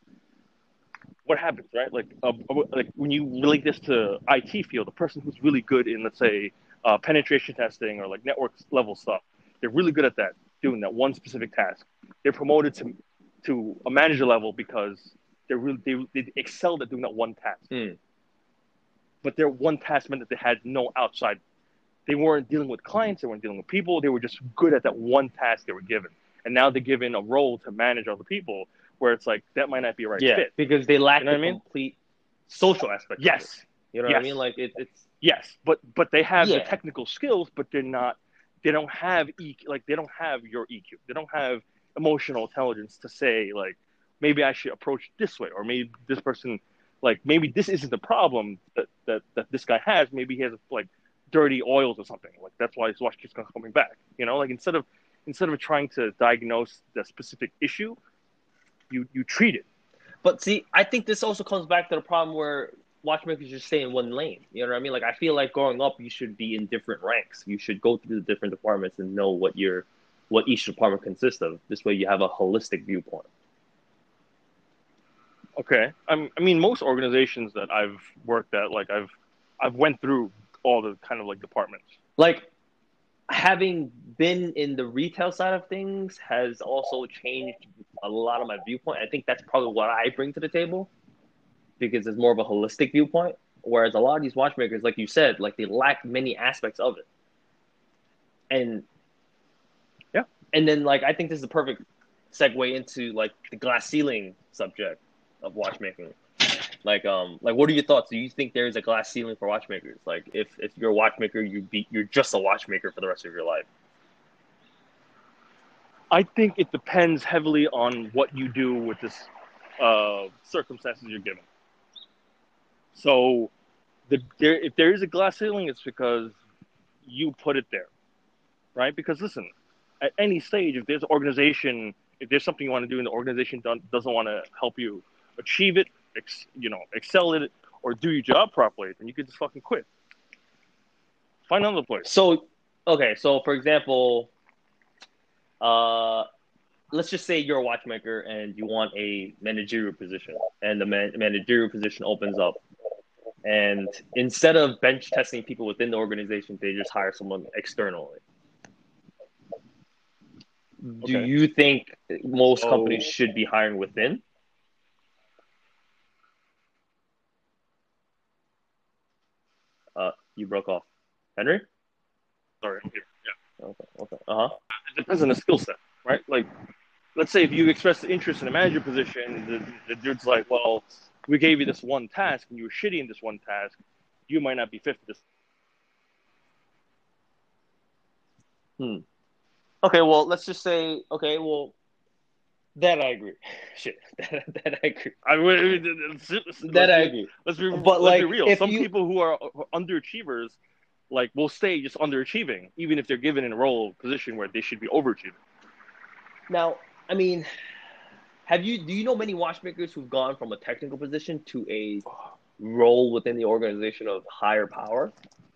what happens, right? Like, uh, like when you relate this to I T field, the person who's really good in, let's say, uh, penetration testing or like network level stuff, they're really good at that, doing that one specific task. They're promoted to to a manager level because they're really they, they excelled at doing that one task.
mm.
But their one task meant that they had no outside. They weren't dealing with clients. They weren't dealing with people. They were just good at that one task they were given. And now they're given a role to manage other people, where it's like that might not be a right
Yeah,
fit.
because they lack
You know
the
what I mean?
complete social aspect of it.
Yes.
You know
yes.
what I mean? Like it, it's
Yes, but but they have the
yeah.
technical skills, but they're not. They don't have E Q, like they don't have your E Q. They don't have emotional intelligence to say like maybe I should approach this way, or maybe this person, like maybe this isn't the problem that that, that this guy has. Maybe he has like dirty oils or something. Like that's why his watch keeps coming back. You know, like instead of instead of trying to diagnose the specific issue, you you treat it.
But see, I think this also comes back to the problem where watchmakers just stay in one lane. You know what I mean? Like I feel like growing up, you should be in different ranks. You should go through the different departments and know what your what each department consists of. This way, you have a holistic viewpoint.
Okay. I'm, I mean, most organizations that I've worked at, like I've, I've went through all the kind of like departments.
Like having been in the retail side of things has also changed a lot of my viewpoint. I think that's probably what I bring to the table because it's more of a holistic viewpoint. Whereas a lot of these watchmakers, like you said, like they lack many aspects of it. And
yeah,
and then like I think this is a perfect segue into like the glass ceiling subject of watchmaking. Like um like what are your thoughts? Do you think there is a glass ceiling for watchmakers? Like if, if you're a watchmaker, you be you're just a watchmaker for the rest of your life.
I think it depends heavily on what you do with this uh, circumstances you're given. So, the, there, if there is a glass ceiling, it's because you put it there, right? Because listen, at any stage, if there's an organization, if there's something you want to do and the organization doesn't want to help you achieve it, ex, you know, excel at it, or do your job properly, then you could just fucking quit. Find another place.
So, okay, so for example, uh, let's just say you're a watchmaker and you want a managerial position, and the man- managerial position opens up. And instead of bench testing people within the organization, they just hire someone externally. Do
Okay.
you think most
So,
companies should be hiring within? Uh, you broke off. Henry?
Sorry, I'm here. Yeah.
Okay. Okay. Uh huh.
It depends on the skill set, right? Like, let's say if you express interest in a manager position, the, the dude's like, well, we gave you this one task and you were shitty in this one task, you might not be fit for this.
Hmm. Okay, well, let's just say, okay, well, that I agree. Shit, that, that I agree.
I mean, let's, let's,
that I
be,
agree.
Let's be,
but
let's
like,
be real. Some
you...
people who are underachievers, like, will stay just underachieving, even if they're given in a role position where they should be overachieving.
Now, I mean, have you? Do you know many watchmakers who've gone from a technical position to a role within the organization of higher power,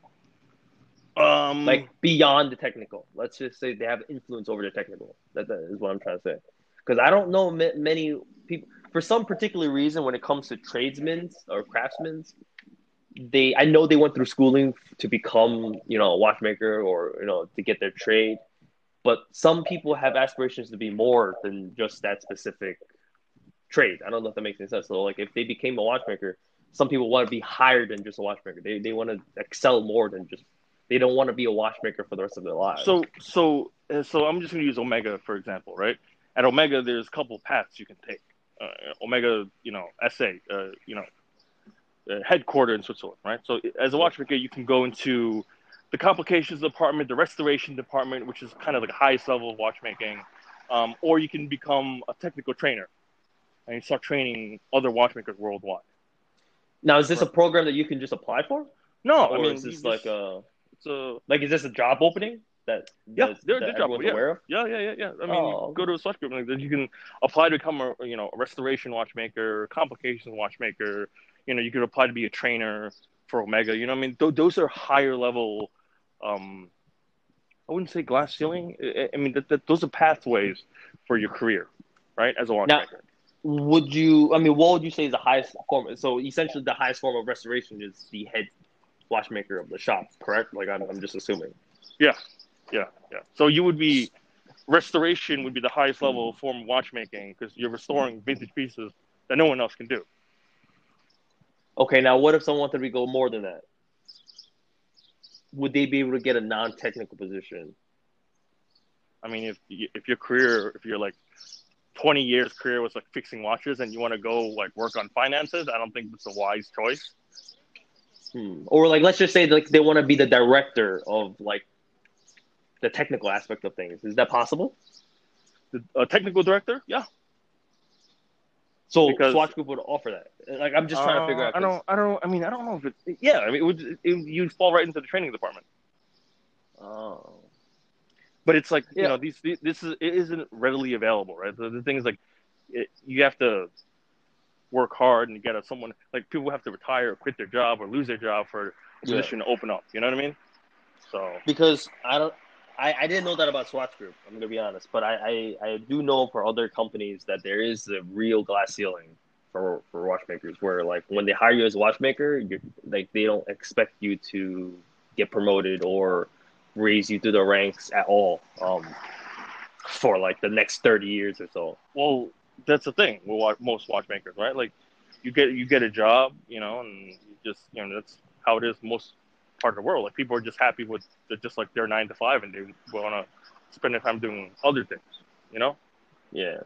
Um,
like beyond the technical. Let's just say they have influence over the technical. That, that is what I'm trying to say. Because I don't know many people for some particular reason when it comes to tradesmen or craftsmen. They I know they went through schooling to become you know a watchmaker or you know to get their trade, but some people have aspirations to be more than just that specific trade. I don't know if that makes any sense. So like if they became a watchmaker, some people want to be higher than just a watchmaker. They they want to excel more than just. They don't want to be a watchmaker for the rest of their lives.
so so uh, so I'm just going to use Omega for example, right? At Omega, there's a couple paths you can take. Uh, Omega, you know, S A, uh, you know, uh, headquartered in Switzerland, right? So as a
Yeah.
watchmaker, you can go into the complications department, the restoration department, which is kind of like the highest level of watchmaking, um, or you can become a technical trainer and you start training other watchmakers worldwide.
Now, is this a
Right.
program that you can just apply for,
No, I
or is
mean you
this
just
like a
it's a
like is this a job opening that
yeah,
that,
they're,
that
they're job,
everyone's
yeah,
aware of?
yeah, yeah, yeah, yeah. I mean, you
Oh,
go to a Swatch group like that, you can apply to become a you know a restoration watchmaker, complications watchmaker. You know, you could apply to be a trainer for Omega. You know, what I mean, Th- those are higher level. Um, I wouldn't say glass ceiling. I, I mean, that, that, those are pathways for your career, right? As a
now
watchmaker.
would you? I mean, what would you say is the highest form? So essentially, the highest form of restoration is the head watchmaker of the shop, correct? Like I'm, I'm just assuming.
Yeah, yeah, yeah. So you would be restoration would be the highest level form of watchmaking because you're restoring vintage pieces that no one else can do.
Okay, now what if someone wanted to go more than that? Would they be able to get a non-technical position?
I mean, if if your career, if you're like twenty years career was like fixing watches and you want to go like work on finances, I don't think it's a wise choice.
Hmm. Or like, let's just say like they want to be the director of like the technical aspect of things. Is that possible?
The, a technical director, yeah,
So
because
Swatch Group would offer that. Like I'm just trying to figure
uh,
out
I
because
don't, I don't, I mean, I don't know if it, yeah, I mean, it would, it, you'd fall right into the training department.
oh
But it's like you
yeah.
know, these, this is it isn't readily available, right? The, the thing is like, it, you have to work hard and get a, someone like people have to retire or quit their job or lose their job for a
Yeah,
position to open up. You know what I mean? So
because I don't. I, I didn't know that about Swatch Group. I'm gonna be honest, but I, I, I do know for other companies that there is a real glass ceiling for for watchmakers, where like when they hire you as a watchmaker, you like they don't expect you to get promoted or raise you through the ranks at all. Um, for like the next thirty years or so.
well, that's the thing with most watchmakers, right? Like you get you get a job, you know, and you just you know that's how it is most part of the world. Like people are just happy with just like their nine to five, and they want to spend their time doing other things, you know.
Yeah.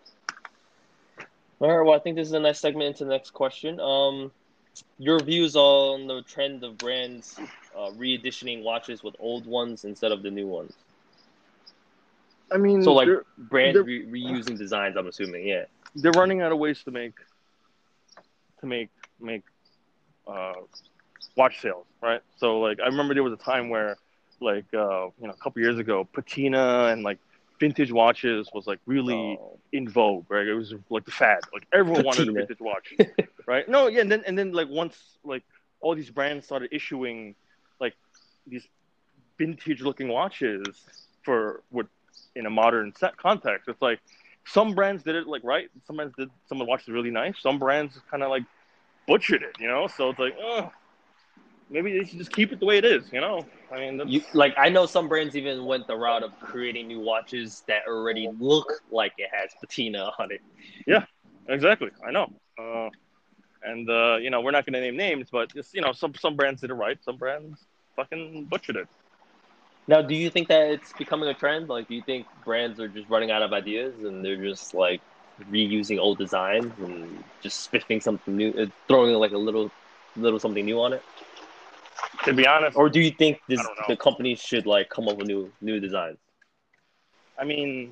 All right. Well, I think this is a nice segment into the next question. Um, your views on the trend of brands uh, reeditioning watches with old ones instead of the new ones.
I
So,
mean,
like
they're
brands
they're
re- reusing designs. I'm assuming. Yeah.
they're running out of ways to make to make make uh, watch sales, right? So like I remember there was a time where like uh, you know a couple years ago, patina and like vintage watches was like really
Oh,
in vogue, right? It was like the fad. Like everyone wanted a
patina.
vintage watch, right? No, yeah, and then and then like once like all these brands started issuing like these vintage looking watches for what in a modern set context, it's like some brands did it like right, some brands did some of the watches really nice, some brands kind of like butchered it, you know. So it's like, oh, maybe they should just keep it the way it is, you know. I mean, that's
You like I know some brands even went the route of creating new watches that already look like it has patina on it.
yeah, exactly. I know. Uh, and uh, you know, we're not going to name names, but just you know, some some brands did it right, some brands fucking butchered it.
Now, do you think that it's becoming a trend? Like, do you think brands are just running out of ideas and they're just like reusing old designs and just spiffing something new, uh, throwing like a little, little something new on it?
To be honest,
Or do you think
I
this
don't know.
the companies should like come up with new new designs?
I mean,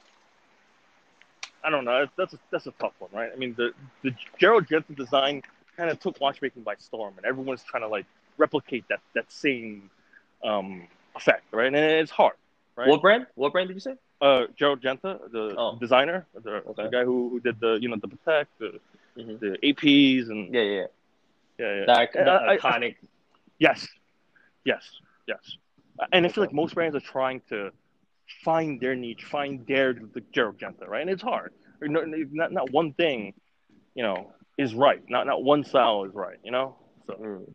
I don't know. That's a, that's a tough one, right? I mean, the the Gerald Jensen design kind of took watchmaking by storm, and everyone's trying to like replicate that that same um, effect, right? And it's hard, right?
What brand? What brand did you say?
Uh, Gerald Genta, the
Oh,
designer, the, the
okay.
guy who, who did the you know the Patek, the
Hmm.
the A Ps, and
Yeah, yeah.
yeah,
That
yeah.
the
I, I,
iconic.
yes, yes, yes. And I feel
Okay.
like most brands are trying to find their niche, find their the Gerald Genta, right? And it's hard. No, not not one thing, you know, is right. Not not one style is right. You know. So
Mm,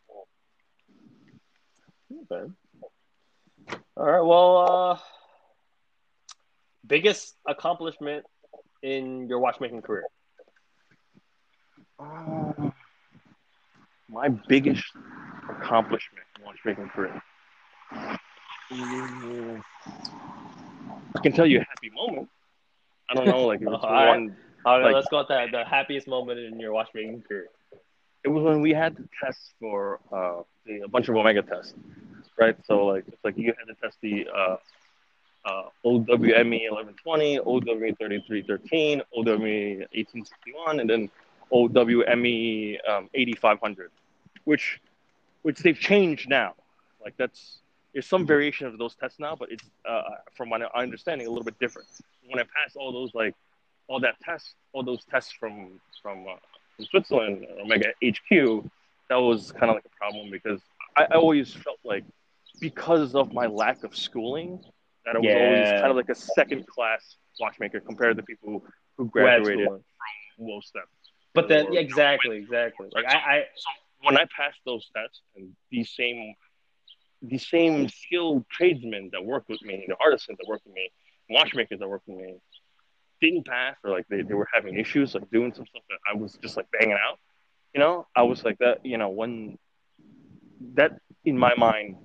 okay. All right. Well, uh, biggest accomplishment in your watchmaking career?
uh, my biggest accomplishment in watchmaking career. Mm, I can tell you a happy moment. I don't know, like if
All
it's
right.
one,
Okay,
like
let's go with that. The happiest moment in your watchmaking career.
it was when we had to test for uh, the, a bunch of Omega tests, right? So like it's like you had to test the uh, uh, O W M E eleven twenty, O W M E thirty-three thirteen, O W M E eighteen sixty-one, and then O W M E um, eighty-five hundred, which which they've changed now. Like that's there's some variation of those tests now, but it's uh, from my understanding a little bit different. When I passed all those like all that tests, all those tests from from, uh, from Switzerland, Omega H Q, that was kind of like a problem because I, I always felt like because of my lack of schooling that I was always kind
Yeah.
of like a second class watchmaker compared to people who, who
Who had
graduated
schooling?
from low step
But then,
or
yeah, exactly, exactly. Like
so,
I, I,
so when I passed those tests and these same these same skilled tradesmen that worked with me, the artisans that worked with me, watchmakers that worked with me, didn't pass or like they, they were having issues like doing some stuff that I was just like banging out. You know, I was like that. You know, when that in my mind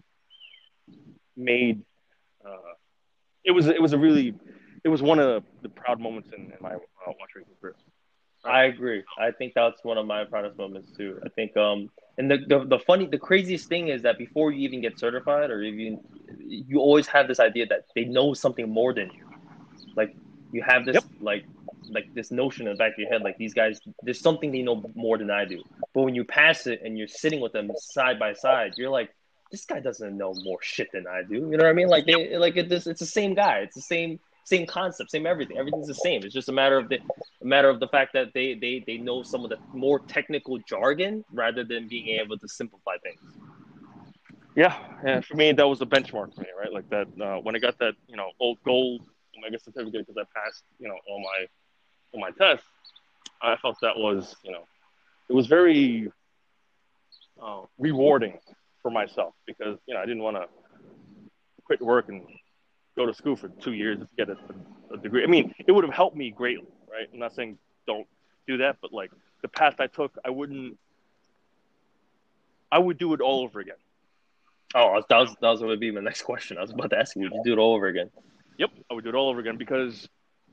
made uh, it was it was a really it was one of the proud moments in, in my uh, watchmaking career. Right.
I agree. I think that's one of my proudest moments too. I think, um, and the, the the funny, the craziest thing is that before you even get certified, or even you always have this idea that they know something more than you. Like you have
Yep.
this like like this notion in the back of your head, like these guys, there's something they know more than I do. But when you pass it and you're sitting with them side by side, you're like, this guy doesn't know more shit than I do. You know what I mean? Like they like it, this, it's the same guy. It's the same same concept, same everything. Everything's the same. It's just a matter of the a matter of the fact that they they they know some of the more technical jargon rather than being able to simplify things.
Yeah, yeah. For me, that was the benchmark for me, right? Like that uh, when I got that, you know, old gold Omega certificate because I passed, you know, all my all my tests. I felt that was, you know, it was very uh, rewarding for myself because you know I didn't want to quit work and go to school for two years to get a, a degree. I mean, it would have helped me greatly, right? I'm not saying don't do that, but like the path I took, I wouldn't. I would do it all over again.
Oh, that was that was going to be my next question. I was about to ask you, would you do it all over again?
Yep, I would do it all over again because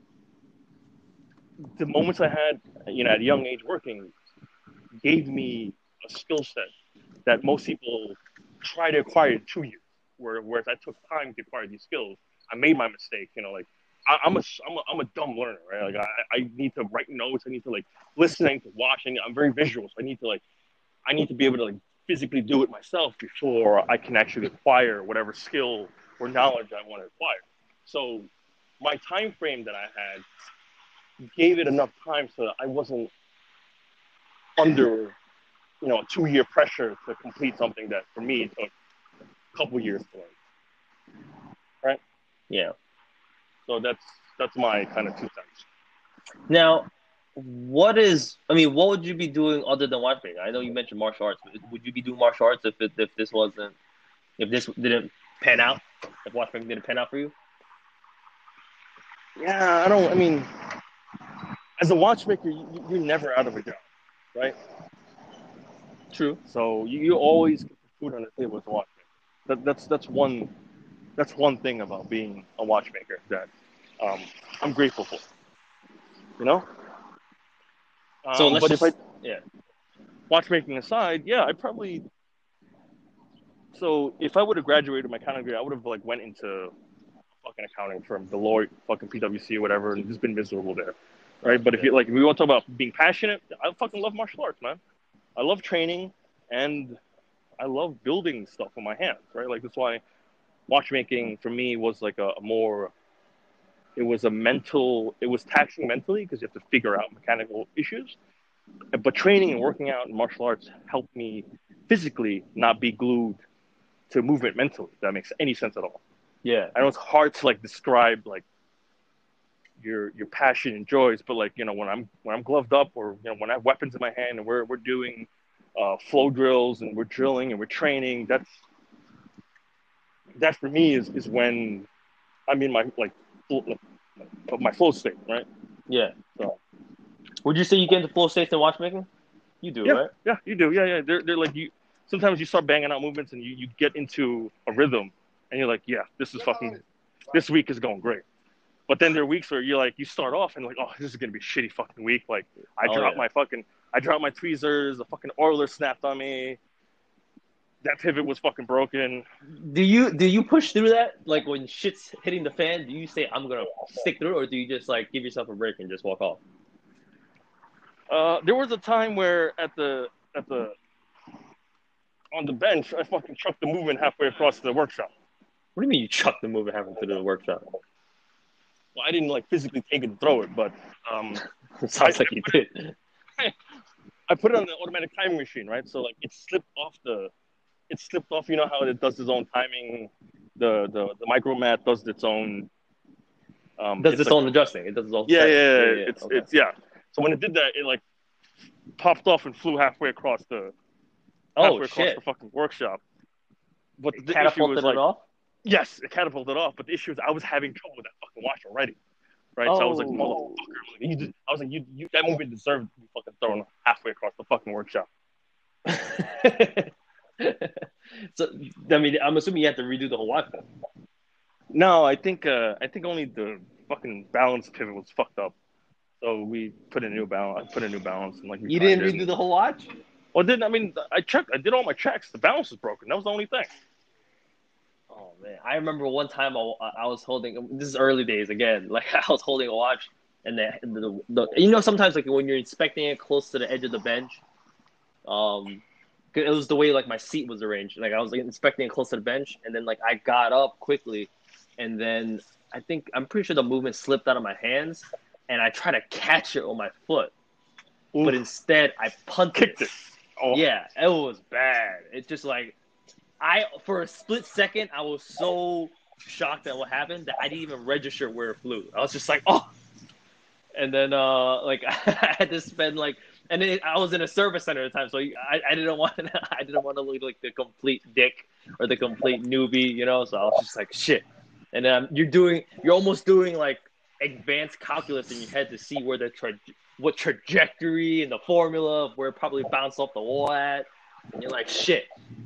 the moments I had, you know, at a young age working, gave me a skill set that most people try to acquire in two years. Where, whereas I took time to acquire these skills, I made my mistake. You know, like I, I'm a I'm a I'm a dumb learner, right? Like I, I need to write notes. I need to like listen. I need to watch. I I'm very visual, so I need to like I need to be able to like physically do it myself before I can actually acquire whatever skill or knowledge I want to acquire. So my time frame that I had gave it enough time so that I wasn't under you know two year pressure to complete something that for me took a couple years to learn. Right.
Yeah.
So that's that's my kind of two cents.
Now, what is? I mean, what would you be doing other than watchmaking? I know you mentioned martial arts, but would you be doing martial arts if it, if this wasn't if this didn't pan out? If watchmaking didn't pan out for you?
Yeah, I don't. I mean, as a watchmaker, you, you're never out of a job, right?
True.
So you, you always get food on the table as a watchmaker. That, that's that's one that's one thing about being a watchmaker that um, I'm grateful for. You know.
So
Um,
let's
but if I
just yeah.
watchmaking aside, yeah, I probably so if I would have graduated my accounting degree, I would have like went into fucking accounting firm, Deloitte, fucking P W C, or whatever, and just been miserable there, right? But if
Yeah.
you like, if we want to talk about being passionate, I fucking love martial arts, man. I love training, and I love building stuff with my hands, right? Like that's why watchmaking for me was like a, a more, it was a mental, it was taxing mentally because you have to figure out mechanical issues. But training and working out and martial arts helped me physically not be glued to movement mentally. If that makes any sense at all.
Yeah.
I know it's hard to like describe like your your passion and joys, but like you know when I'm when I'm gloved up or you know when I have weapons in my hand and we're we're doing uh, flow drills and we're drilling and we're training, that's that for me is is when I'm in my like my flow state, right?
Yeah.
So
Would you say you get into flow states in watchmaking? You do,
yeah,
right?
yeah, you do, yeah, yeah. They're they're like you. Sometimes you start banging out movements and you you get into a rhythm and you're like, yeah, this is fucking. This week is going great. But then there are weeks where you're like, you start off and like, oh, this is gonna be a shitty fucking week. Like, I
Oh,
dropped
yeah.
my fucking, I dropped my tweezers. The fucking oiler snapped on me. That pivot was fucking broken.
Do you do you push through that? Like when shit's hitting the fan, do you say I'm gonna stick through, or do you just like give yourself a break and just walk off?
Uh, there was a time where at the at the on the bench, I fucking chucked the movement halfway across the workshop.
What do you mean you chuck the move and have him through the workshop?
Well, I didn't like physically take it and throw it, but um,
It sounds
I,
like you did.
I put it on the automatic timing machine, right? So like it slipped off the, it slipped off. You know how it does its own timing. The the the micromat does its own. Um,
Does
it's
its
like,
own adjusting? It does its own.
yeah, yeah,
setting.
yeah,
yeah, yeah.
It's
Okay.
it's yeah. So when it did that, it like popped off and flew halfway across the
Oh
halfway across
shit!
the fucking workshop. But
It
the issue
catapulted
was
it
like,
off.
yes, it catapulted off. But the issue is I was having trouble with that fucking watch already, right? So I was like,
Oh.
motherfucker, you just, I was like, you, you that movement deserved to be fucking thrown halfway across the fucking workshop.
So I mean, I'm assuming you have to redo the whole watch. Then.
No, I think uh, I think only the fucking balance pivot was fucked up. So we put a new balance. I put a new balance and like we
You
tried
didn't
it.
redo the whole watch.
Well, didn't I mean I checked. I did all my checks. The balance was broken. That was the only thing.
Oh man, I remember one time I, I was holding. This is early days again. Like I was holding a watch, and the, the, the you know sometimes like when you're inspecting it close to the edge of the bench, um, 'cause it was the way like my seat was arranged. Like I was like inspecting it close to the bench, and then like I got up quickly, and then I think I'm pretty sure the movement slipped out of my hands, and I tried to catch it on my foot,
Oof.
but instead I punted
Kicked it. Oh.
Yeah, it was bad. It just like I for a split second I was so shocked at what happened that I didn't even register where it flew. I was just like, oh, and then uh like I had to spend like, and then I was in a service center at the time, so I, I didn't want I didn't want to look like the complete dick or the complete newbie, you know. So I was just like shit, and then you're doing you're almost doing like advanced calculus in your head to see where the tra- what trajectory and the formula of where it probably bounced off the wall at, and you're like shit.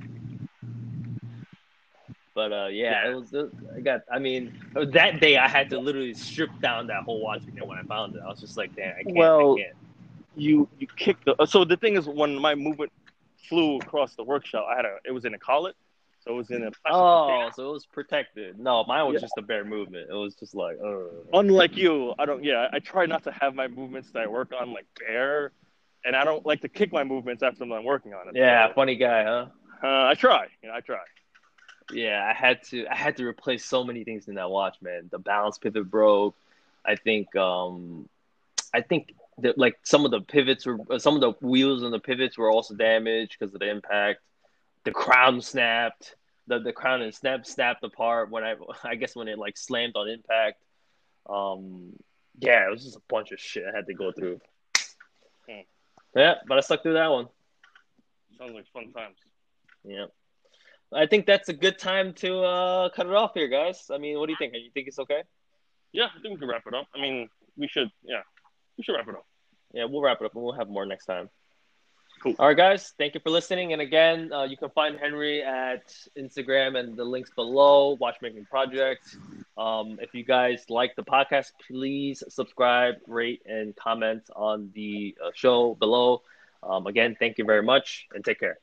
But uh, yeah, it was. It, I got. I mean, that day I had to literally strip down that whole watch again when I found it. I was just like, damn, I can't.
Well,
I can't.
you you kicked the. So the thing is, when my movement flew across the workshop, I had a. It was in a collet, so it was in a.
Oh,
container.
so it was protected. No, mine was
Yeah.
just a bare movement. It was just like, uh.
Unlike you, I don't. Yeah, I try not to have my movements that I work on like bare, and I don't like to kick my movements after I'm working on it.
Yeah,
so,
funny guy, huh?
uh, I try. You know, I try.
Yeah, I had to. I had to replace so many things in that watch, man. The balance pivot broke. I think. Um, I think that like some of the pivots were, some of the wheels and the pivots were also damaged because of the impact. The crown snapped. The the crown and snap snapped apart when I I guess when it like slammed on impact. Um, yeah, it was just a bunch of shit I had to go through.
Hmm.
Yeah, but I stuck through that one.
Sounds like fun times.
Yeah. I think that's a good time to uh, cut it off here, guys. I mean, what do you think? You think it's okay?
Yeah, I think we can wrap it up. I mean, we should. Yeah, we should wrap it up.
Yeah, we'll wrap it up and we'll have more next time.
Cool.
All right, guys. Thank you for listening. And again, uh, you can find Henry at Instagram and the links below, Watchmaking Project. Um, if you guys like the podcast, please subscribe, rate, and comment on the uh, show below. Um, again, thank you very much and take care.